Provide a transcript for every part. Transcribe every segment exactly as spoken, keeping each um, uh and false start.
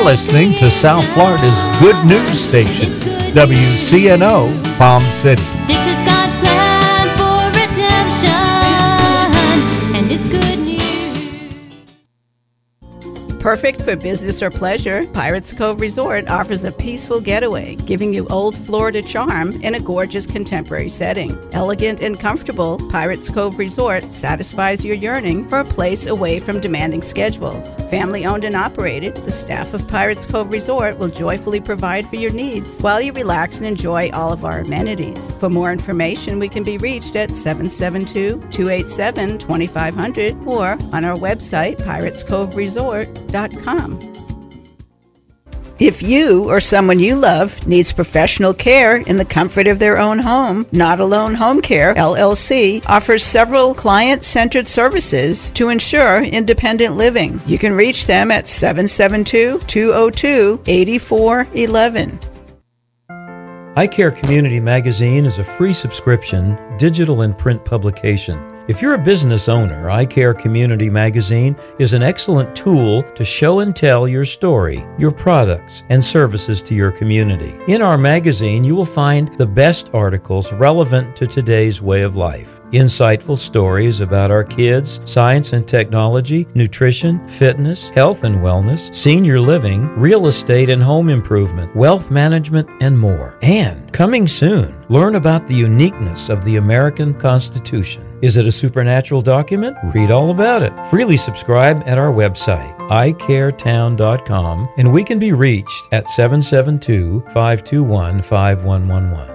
listening to South Florida's good news station, W C N O, Palm City. This is God's plan for redemption, and it's good news. Perfect for business or pleasure, Pirates Cove Resort offers a peaceful getaway, giving you old Florida charm in a gorgeous contemporary setting. Elegant and comfortable, Pirates Cove Resort satisfies your yearning for a place away from demanding schedules. Family owned and operated, the staff of Pirates Cove Resort will joyfully provide for your needs while you relax and enjoy all of our amenities. For more information, we can be reached at seven seven two, two eight seven, two five zero zero or on our website, pirates cove resort dot com. If you or someone you love needs professional care in the comfort of their own home, Not Alone Home Care, L L C, offers several client-centered services to ensure independent living. You can reach them at seven seven two, two zero two, eight four one one. iCare Community Magazine is a free subscription, digital and print publication. If you're a business owner, iCare Community Magazine is an excellent tool to show and tell your story, your products, and services to your community. In our magazine, you will find the best articles relevant to today's way of life. Insightful stories about our kids, science and technology, nutrition, fitness, health and wellness, senior living, real estate and home improvement, wealth management, and more. And coming soon, learn about the uniqueness of the American Constitution. Is it a supernatural document? Read all about it. Freely subscribe at our website, i care town dot com, and we can be reached at seven seven two, five two one, five one one one.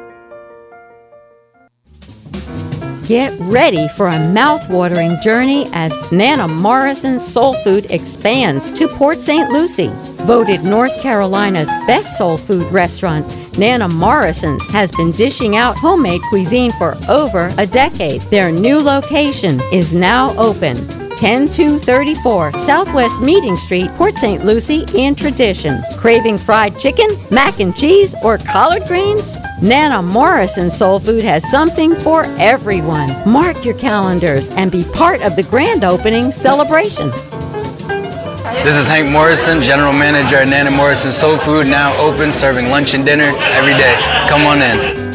Get ready for a mouth-watering journey as Nana Morrison's Soul Food expands to Port Saint Lucie. Voted North Carolina's best soul food restaurant, Nana Morrison's has been dishing out homemade cuisine for over a decade. Their new location is now open. ten two thirty-four Southwest Meeting Street, Port Saint Lucie in tradition. Craving fried chicken, mac and cheese, or collard greens? Nana Morrison Soul Food has something for everyone. Mark your calendars and be part of the grand opening celebration. This is Hank Morrison, General Manager at Nana Morrison Soul Food, now open, serving lunch and dinner every day. Come on in.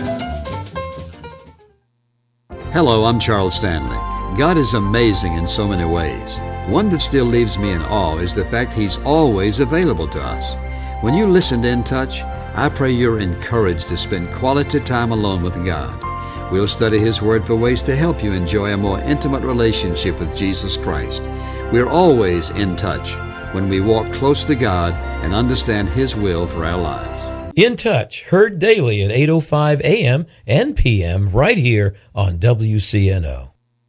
Hello, I'm Charles Stanley. God is amazing in so many ways. One that still leaves me in awe is the fact He's always available to us. When you listen to In Touch, I pray you're encouraged to spend quality time alone with God. We'll study His Word for ways to help you enjoy a more intimate relationship with Jesus Christ. We're always in touch when we walk close to God and understand His will for our lives. In Touch, heard daily at eight oh five a.m. and p m right here on W C N O.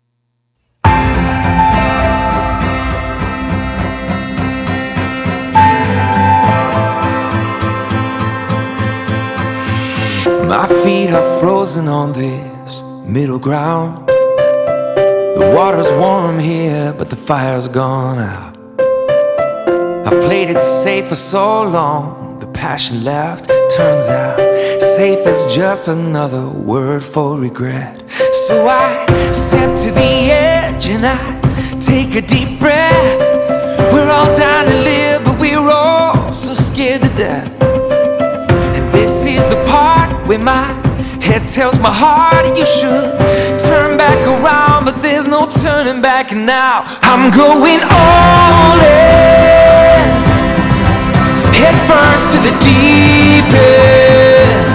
My feet are frozen on this middle ground. The water's warm here, but the fire's gone out. I've played it safe for so long, the passion left. Turns out safe is just another word for regret. So I step to the edge and I take a deep breath. We're all dying to live, but we're all so scared to death. And this is the part where my head tells my heart you should turn back around, but there's no turning back now. I'm going all in, head first to the deep end.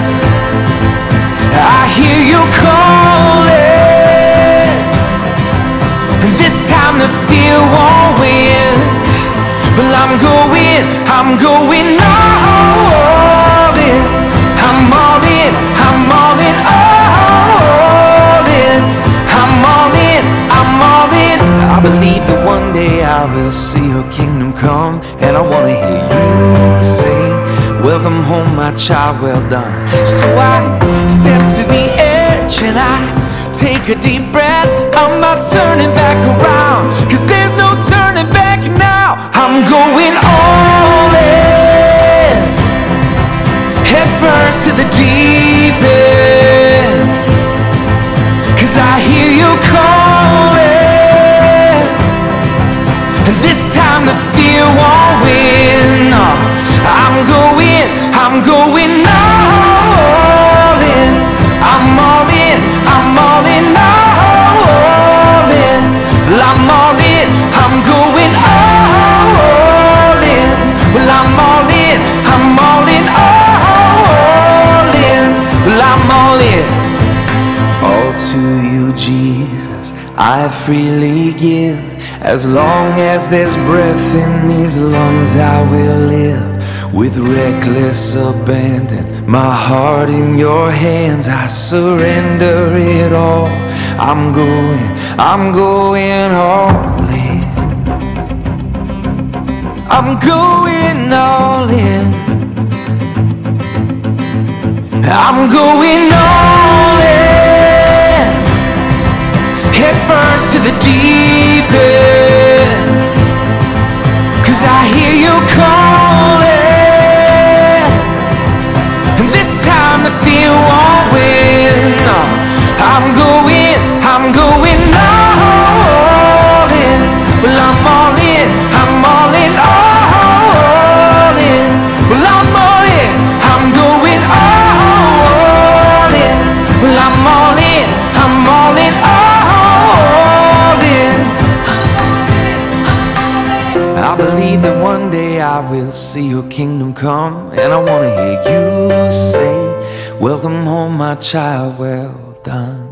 I hear you calling, and this time the fear won't win. Well, I'm going, I'm going all in. I'm all in, I'm all in, all in. I'm all in, I'm all in. I believe that one day I will see her kingdom come, and I wanna hear you say, welcome home my child, well done. So I step to the edge and I take a deep breath. I'm not turning back around, cause there's no turning back now. I'm going all in, head first to the deep end, cause I hear you calling, and this time the fear won't win. No. I'm going all in. I'm all in, I'm all in, all in. Well, I'm all in, I'm going all in. Well, I'm all in, I'm all in, all in. Well, I'm all in. All to you, Jesus, I freely give. As long as there's breath in these lungs, I will live. With reckless abandon, my heart in your hands, I surrender it all. I'm going, I'm going all in. I'm going all in. I'm going all in. Head first to the deep end. 'Cause I hear you calling. The fear won't win. I'm going, I'm going all in. Well, I'm all in, I'm all in, all in. Well, I'm all in, I'm going all in. Well, I'm all in, I'm all in, all in. I believe that one day I will see your kingdom come, and I want to hear you say, welcome home, my child, well done.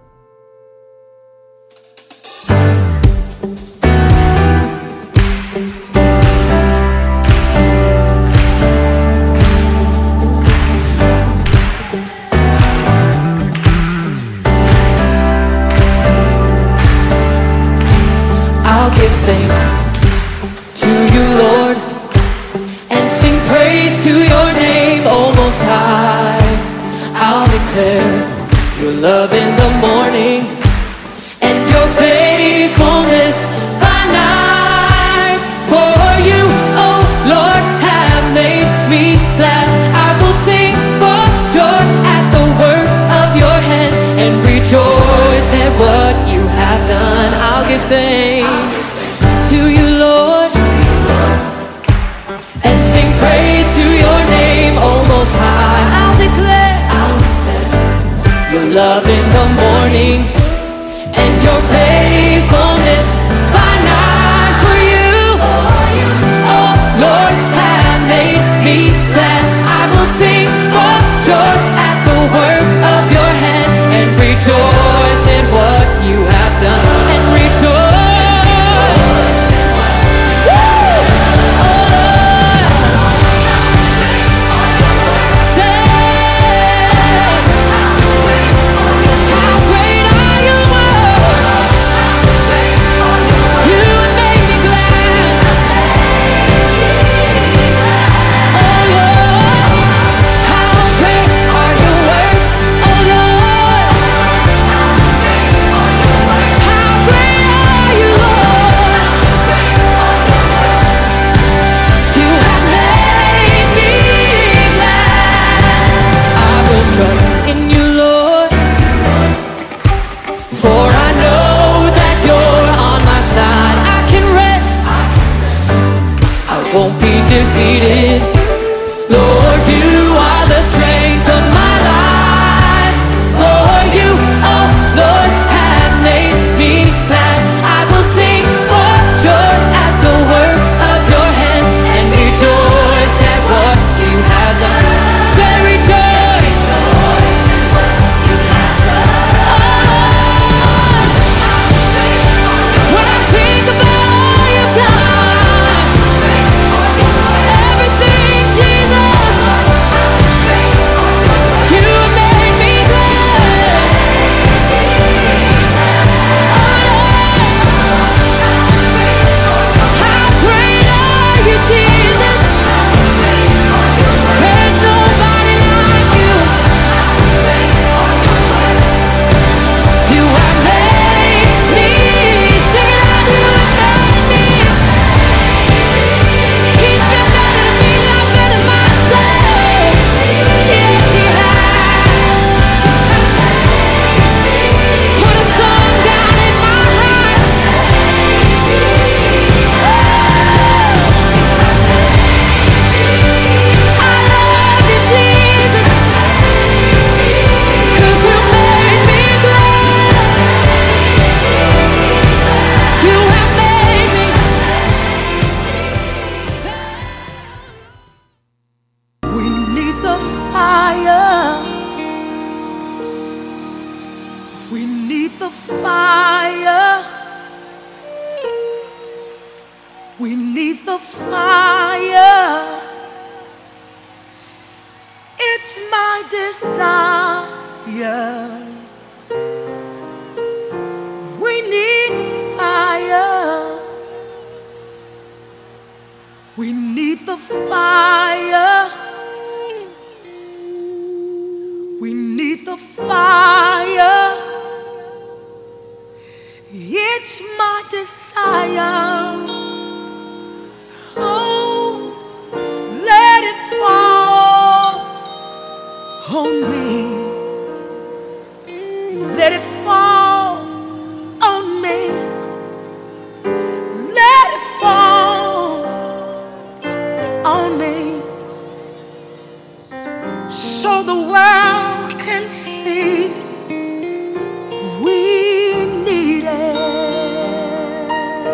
I'll give thanks to you, Lord, and sing praise to your name, O Most High. I'll declare your love in the morning and your faithfulness by night. For you, oh Lord, have made me glad. I will sing for joy at the works of your hand and rejoice at what you have done. I'll give thanks to you, the fire. We need the fire. It's my desire. We need the fire. We need the fire. We need the fire. It's my desire. Oh, let it fall on me. Let it fall on me. Let it fall on me, so the world can see we need it.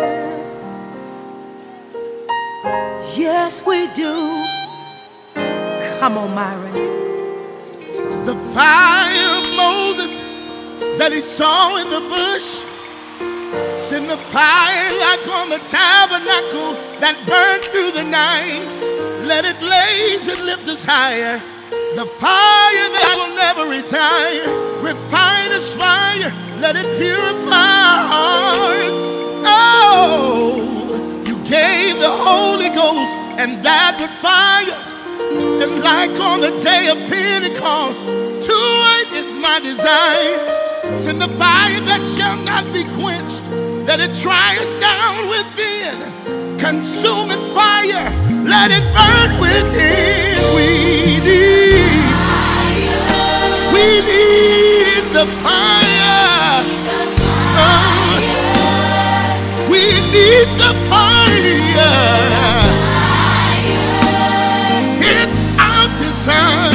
Yes, we do. Come on, Myron. The fire of Moses that he saw in the bush, send the fire like on the tabernacle that burned through the night. Let it blaze and lift us higher. The fire that will never retire. Refine us fire, let it purify our hearts. Oh, you gave the Holy Ghost and that with fire. And like on the day of Pentecost, to it is my desire. Send the fire that shall not be quenched, let it try us down within. Consuming fire, let it burn within. We need, we need the fire. Oh, we need the fire. It's our desire.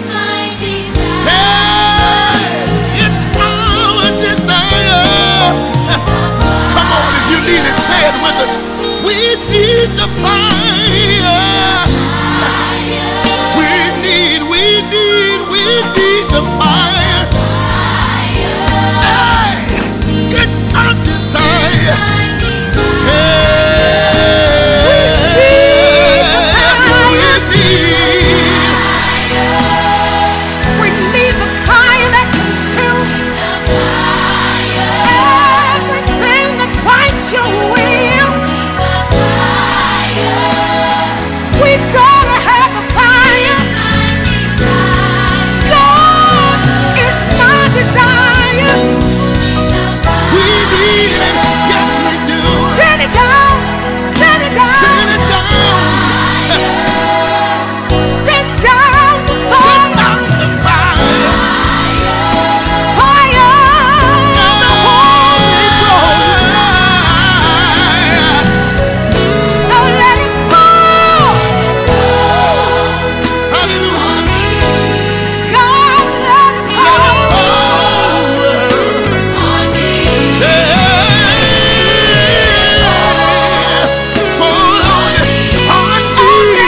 Hey, it's our desire. Come on, if you need it, say it with us. We need the fire. We need, we need, we need the fire. Hey, it's our desire. Hey, we need, We need the fire that consumes everything that fights your will. We gotta have the fire. God is my desire. we need it. Yes, we do. Send it down, send it down, Send it down. send down the Send fire, out the fire. fire, the Holy Ghost. So let it fall. Hallelujah. God, let it Let it fall. fall. Yeah. Fall on on me,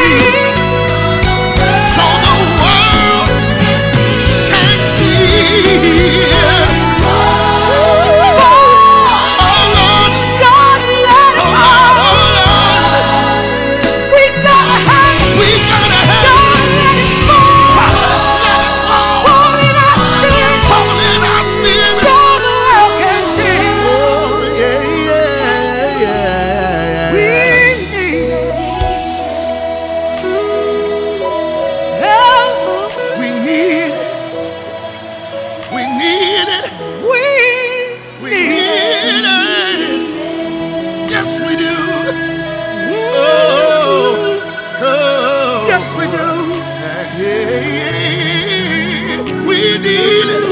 so the world can see. Hold on, God, let it hold fall. on, hold on. We gotta have it. We gotta have God, let it fall. Let's let it fall. Fall in our spirit, Fall in our spirits. so the world can see. Oh, yeah, yeah, yeah, We yeah. need it. Oh, We need it. We need it. we We need it. need it. Yes, we do. Oh, oh. Yes, we do. Yeah, yeah. We need it.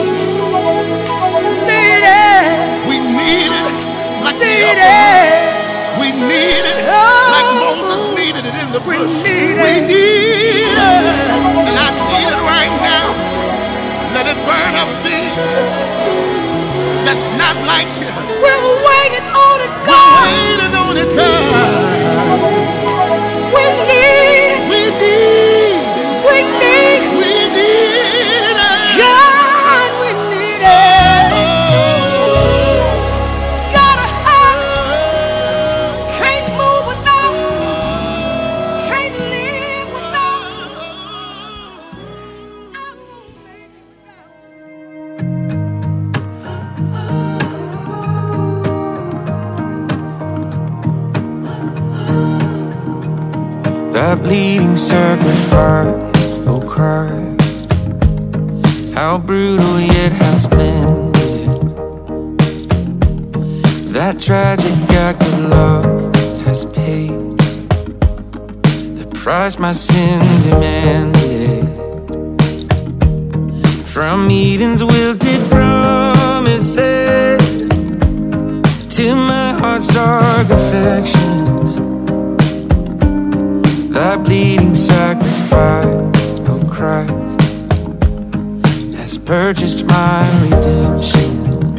Need it. We need it. Like the Need upper room. it. We need it. Oh. Like Moses needed it in the We bush. need We it. need it. And I need it right now. Let it burn up things that's not like you. We're waiting on it, God. Waiting on it, God. We need it. We need it. We need it. We need it. God, we need it. Oh, that bleeding sacrifice, oh Christ, how brutal yet how splendid. That tragic act of love has paid the price my sin demanded. From Eden's wilted promises to my heart's dark affections, that bleeding sacrifice, oh Christ, has purchased my redemption.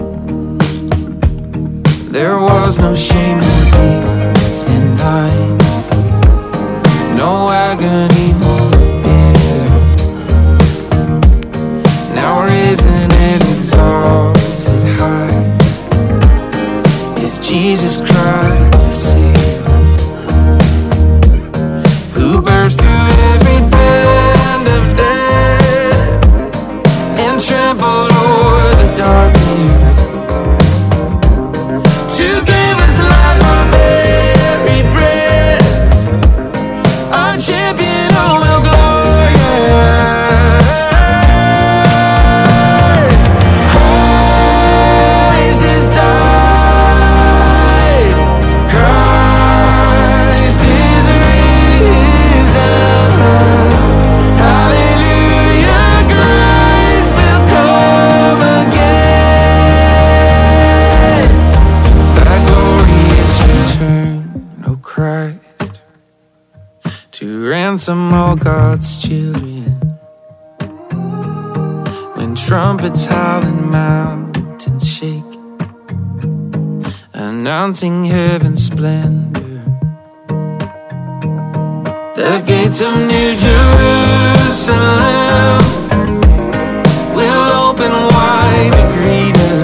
There was no shame more deep than thine, no agony more bitter. Now risen and exalted high is Jesus Christ the Savior, who burst through every band of death and trampled o'er the darkness to give us life our very breath. Our champion, oh well glorious. Christ has died. Christ is risen. Hallelujah, Christ will come again. Thy glorious return, O Christ, to ransom all God's children. When trumpets howl and mountains shake, announcing heaven's splendor, the gates of New Jerusalem will open wide to greet us.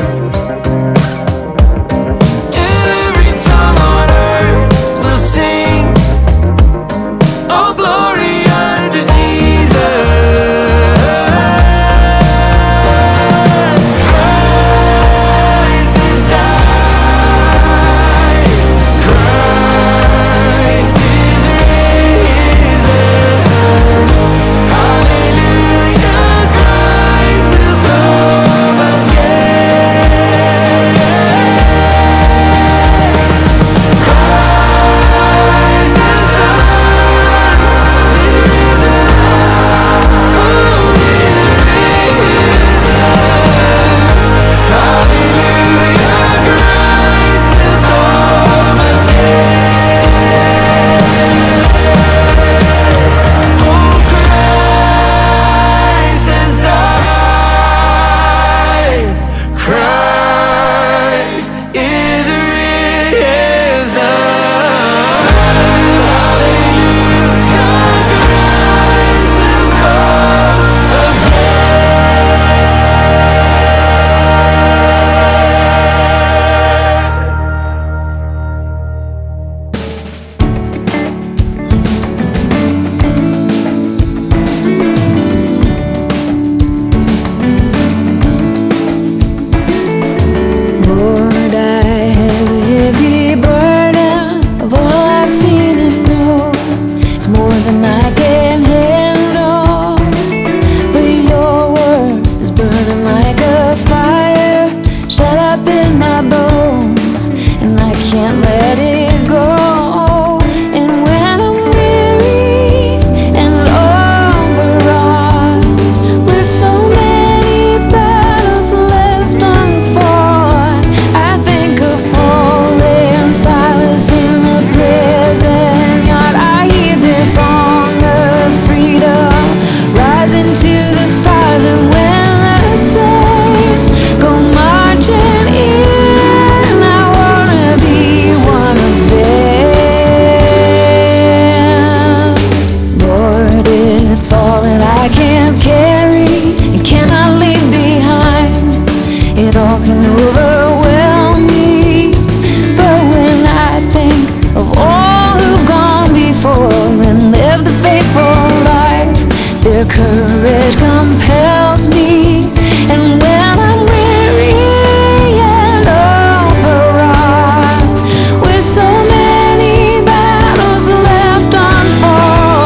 And every tongue on earth will sing, oh glory unto Jesus. Christ has died. Christ is risen. Hallelujah, Christ will come again. Christ has died. He's risen. Oh, he's risen. Hallelujah, Christ will come again. Oh, Christ has died. Christ is risen. Hallelujah, Christ will come Lord, I have a heavy burden of all I've seen and know. It's more than I can handle. But your word is burning like a fire, shut up in my bones, and I can't let it go. And when I'm weary and overwrought with so many battles left unfought, I think of Paul and Silas in the prison yard. I hear their song of freedom rising to the stars, and when the saints go marching in, I wanna be one of them. Lord, it's all that I can't carry and cannot leave behind. It all can overwhelm me. But when I think of all who've gone before and lived the faithful life, their courage compels me. And when I'm weary and overwrought with so many battles left unfought,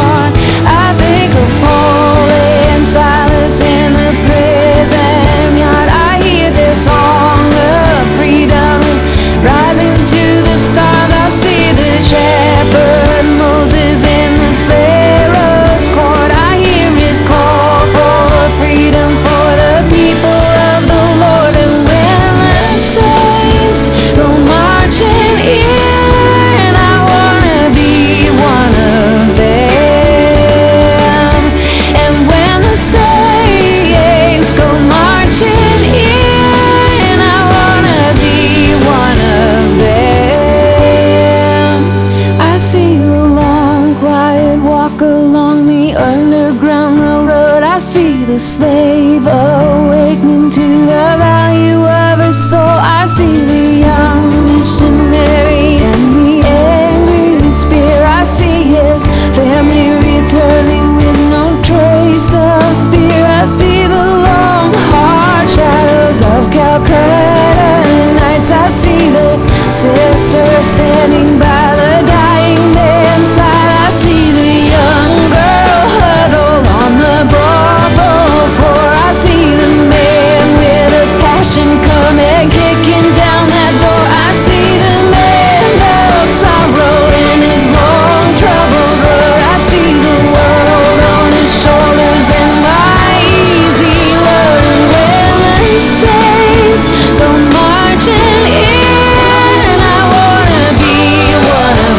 I see the slave awakening to the value of her soul. I see the young missionary and the angry spear. I see his family returning with no trace of fear. I see the long hard shadows of Calcutta nights. I see the sister standing by the dying man's side. I see the young girl huddled on the brothel floor. I see the man with a passion coming kicking down that door. I see the man of sorrow in his long troubled road. I see the world on his shoulders and my easy load. And when the saints go marching in, I wanna be one of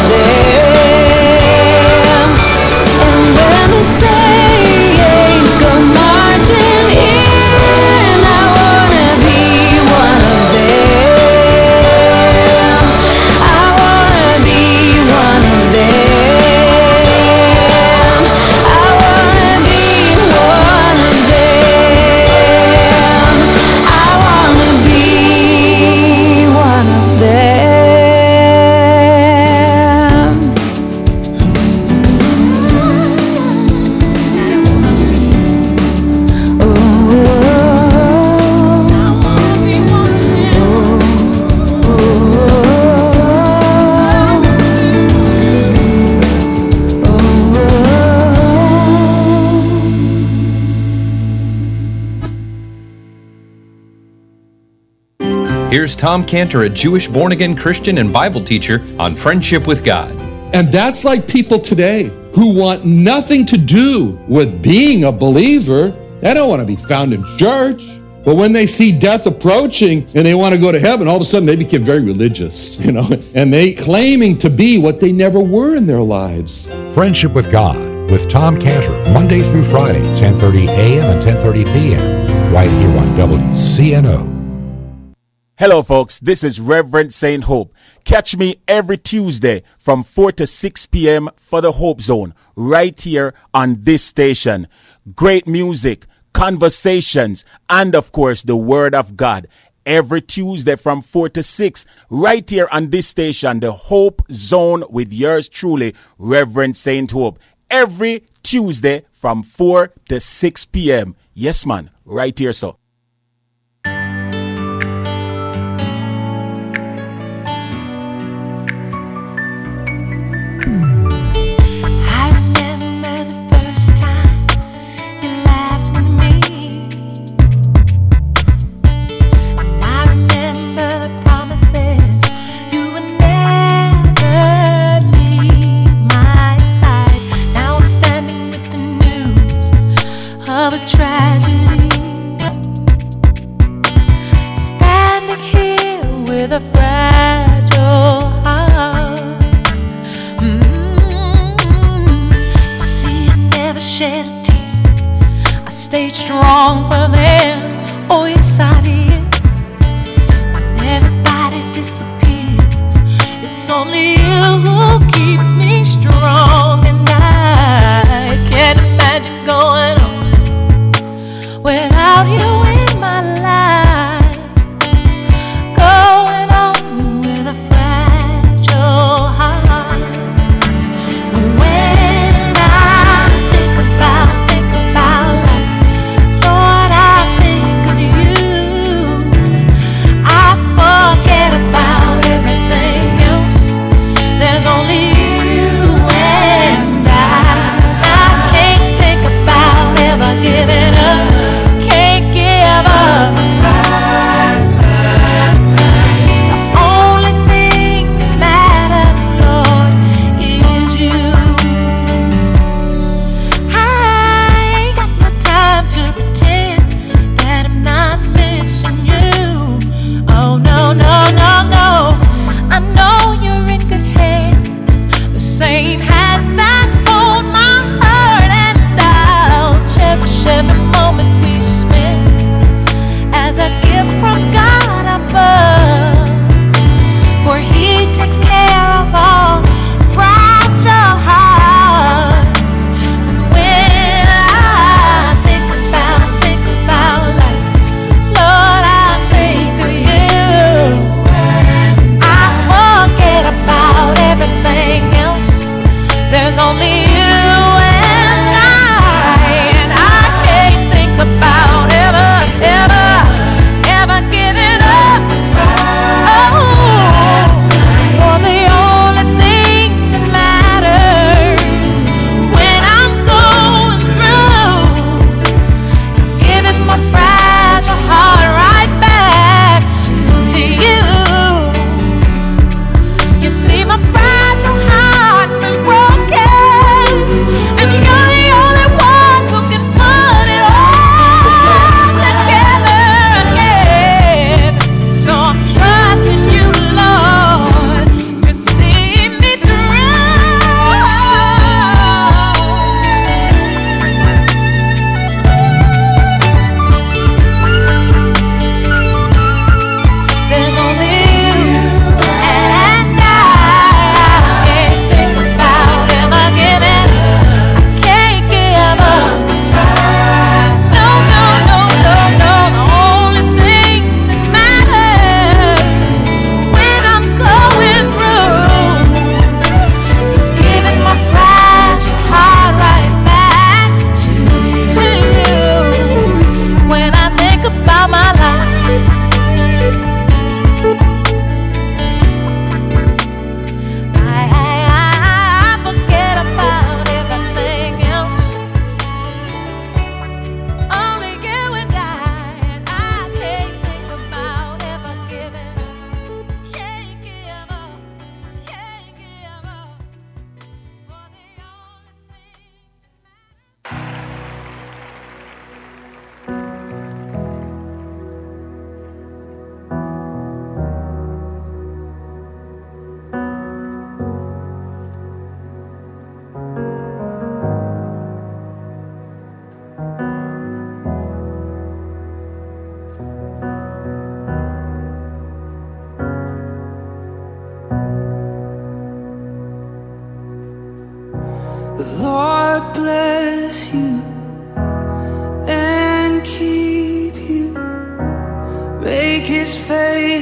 them. And when the saints go marching in, I wanna be one of them. I wanna be one of them. I wanna be one of them. I wanna be one of them. Here's Tom Cantor, a Jewish born-again Christian and Bible teacher, on Friendship with God. And that's like people today who want nothing to do with being a believer. They don't want to be found in church. But when they see death approaching and they want to go to heaven, all of a sudden they become very religious, you know, and they claiming to be what they never were in their lives. Friendship with God with Tom Cantor, Monday through Friday, ten thirty a.m. and ten thirty p.m. right here on W C N O. Hello, folks. This is Reverend Saint Hope. Catch me every Tuesday from four to six p.m. for the Hope Zone, right here on this station. Great music, conversations, and of course, the Word of God. Every Tuesday from four to six, right here on this station, the Hope Zone with yours truly, Reverend Saint Hope. Every Tuesday from four to six p.m. Yes, man, right here, so. There's only you and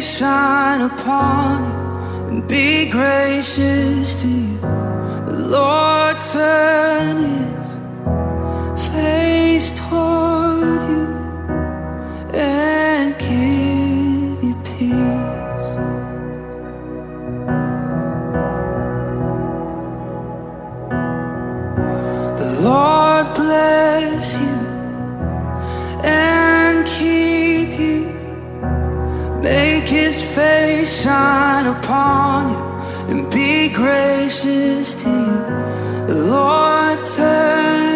face shine upon you and be gracious to you. The Lord turn his face toward you and give you peace. The Lord bless you and keep you, make his face shine upon you and be gracious to you. The Lord turn